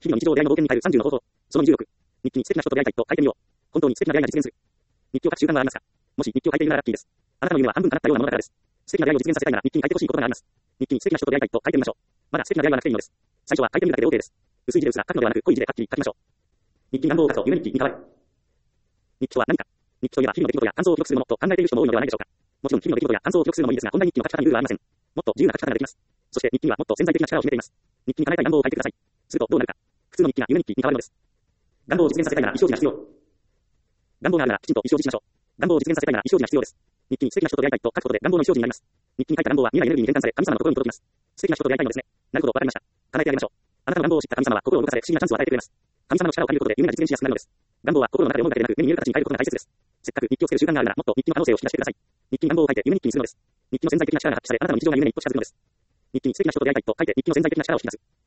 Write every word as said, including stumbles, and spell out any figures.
日々の日常出会いの冒険に耐えるさんじゅうの方法。そのにじゅうろく。日記に素敵な人と出会いたいと書いてみよう。本当に素敵な出会いが実現する。日記を書く習慣はありますか？もし日記を書いているならラッキーです。あなたの夢は半分叶ったようなものだからです。素敵な出会いを実現させたいなら日記に書いてほしいことがあります。日記に素敵な人と出会いたいと書いてみましょう。まだ素敵な出会いはなくていいのです。最初は書いてみるだけで OK です。薄い字でうすら書くのではなく濃い字ではっきり書きましょう。日記に願望を書くと夢日記に変わる。日記とは何か？日記といえば日々の出来事や感想を記録するものと考えている人も多いのではないでしょうか。もちろん日々の出来事や感想を記録するのもいいですが、こんな日記の書き方にルールはありません。もっと自由な書き方ができます。そして日記にはもっと潜在的な力を秘めています。日記に叶えたい願望を書いてください。するとどうなるか。普通の日記が夢日記に変わるのです。願望を実現させたいなら意思表示が必要。願望があるならきちんと意思表示しましょう。願望を実現させたいなら意思表示が必要です。日記に素敵な人と出会いたいと書くことで願望の意思表示になります。日記に書いた願望は未来エネルギーに転換され神様の心に届きます。素敵な人と出会いたいのですね。なるほど、わかりました。叶えてあげましょう。あなたの願望を知った神様は心を動かされ不思議なチャンスを与えてくれます。神様の力を借りることで夢が実現しやすくなるのです。願望は心の中で思うだけでなく目に見える形に変えることが大切です。せっかく日記をつける習慣があるならもっと日記の可能性を引き出してください。日記に願望を書いて夢日記にするのです。日記の潜在的な力が発揮されあなたの日常が夢に一歩近づくのです。日記に素敵な人と出会いたいと書いて日記の潜在的な力を引き出す。